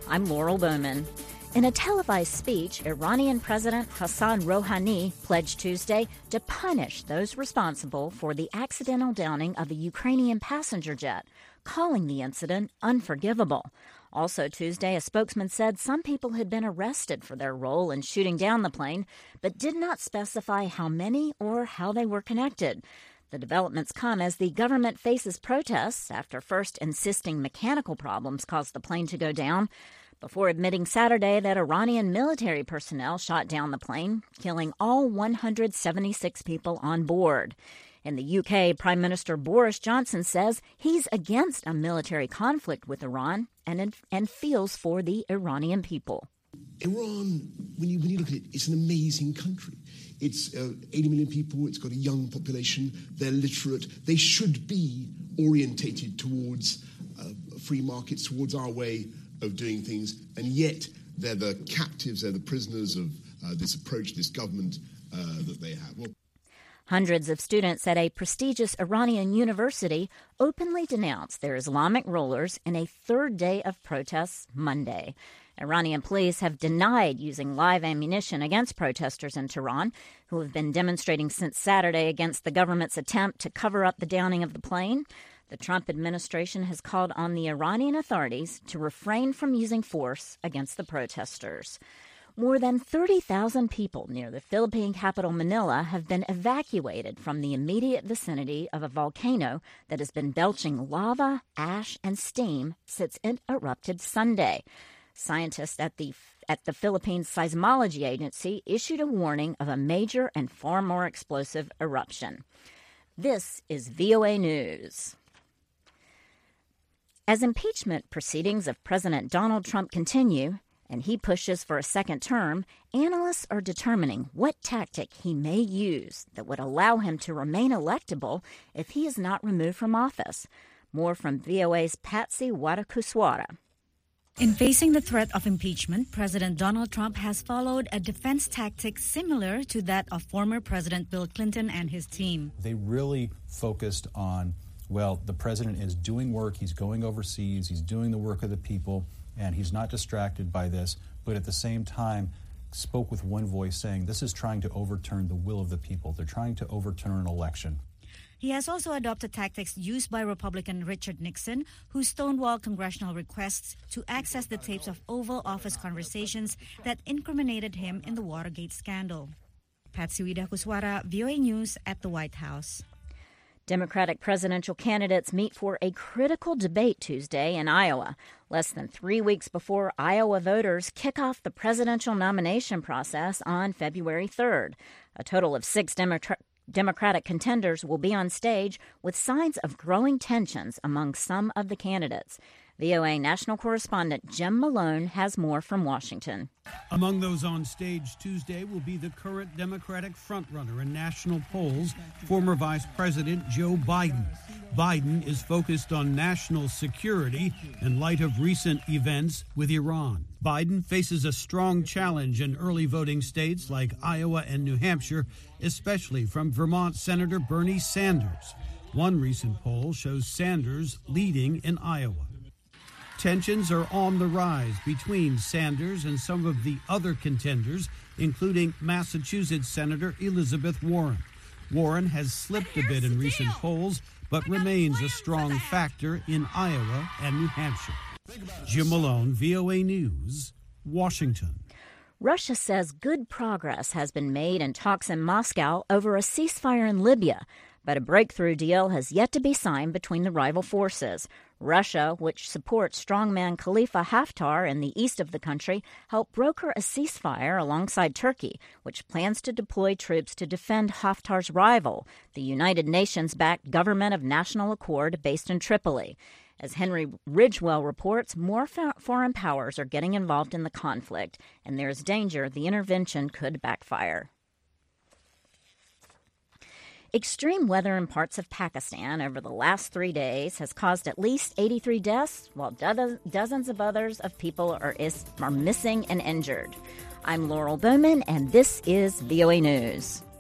I'm Laurel Bowman. In a televised speech, Iranian President Hassan Rouhani pledged Tuesday to punish those responsible for the accidental downing of a Ukrainian passenger jet, calling the incident unforgivable. Also Tuesday, a spokesman said some people had been arrested for their role in shooting down the plane, but did not specify how many or how they were connected. The developments come as the government faces protests after first insisting mechanical problems caused the plane to go down, before admitting Saturday that Iranian military personnel shot down the plane, killing all 176 people on board. In the UK, Prime Minister Boris Johnson says he's against a military conflict with Iran and feels for the Iranian people. Iran, when you look at it, it's an amazing country. It's 80 million people. It's got a young population. They're literate. They should be orientated towards free markets, towards our way of doing things. And yet they're the captives, they're the prisoners of this approach, this government that they have. Well, hundreds of students at a prestigious Iranian university openly denounced their Islamic rulers in a third day of protests Monday. Iranian police have denied using live ammunition against protesters in Tehran, who have been demonstrating since Saturday against the government's attempt to cover up the downing of the plane. The Trump administration has called on the Iranian authorities to refrain from using force against the protesters. More than 30,000 people near the Philippine capital Manila have been evacuated from the immediate vicinity of a volcano that has been belching lava, ash, and steam since it erupted Sunday. Scientists at the Philippine Seismology Agency issued a warning of a major and far more explosive eruption. This is VOA News. As impeachment proceedings of President Donald Trump continue, and he pushes for a second term, analysts are determining what tactic he may use that would allow him to remain electable if he is not removed from office. More from VOA's Patsy Wadakuswara. In facing the threat of impeachment, President Donald Trump has followed a defense tactic similar to that of former President Bill Clinton and his team. They really focused on, well, the president is doing work, he's going overseas, he's doing the work of the people, and he's not distracted by this, but at the same time spoke with one voice saying this is trying to overturn the will of the people. They're trying to overturn an election. He has also adopted tactics used by Republican Richard Nixon, who stonewalled congressional requests to access the tapes of Oval Office conversations that incriminated him in the Watergate scandal. Patsy Wadakuswara, VOA News at the White House. Democratic presidential candidates meet for a critical debate Tuesday in Iowa, less than 3 weeks before Iowa voters kick off the presidential nomination process on February 3rd. A total of 6 Democratic contenders will be on stage with signs of growing tensions among some of the candidates. VOA national correspondent Jim Malone has more from Washington. Among those on stage Tuesday will be the current Democratic frontrunner in national polls, former Vice President Joe Biden. Biden is focused on national security in light of recent events with Iran. Biden faces a strong challenge in early voting states like Iowa and New Hampshire, especially from Vermont Senator Bernie Sanders. One recent poll shows Sanders leading in Iowa. Tensions are on the rise between Sanders and some of the other contenders, including Massachusetts Senator Elizabeth Warren. Warren has slipped a bit in recent polls, but remains a strong factor in Iowa and New Hampshire. Jim Malone, VOA News, Washington. Russia says good progress has been made in talks in Moscow over a ceasefire in Libya, but a breakthrough deal has yet to be signed between the rival forces. Russia, which supports strongman Khalifa Haftar in the east of the country, helped broker a ceasefire alongside Turkey, which plans to deploy troops to defend Haftar's rival, the United Nations-backed Government of National Accord based in Tripoli. As Henry Ridgewell reports, more foreign powers are getting involved in the conflict, and there is danger the intervention could backfire. Extreme weather in parts of Pakistan over the last 3 days has caused at least 83 deaths, while dozens of others of people are missing and injured. I'm Laurel Bowman, and this is VOA News.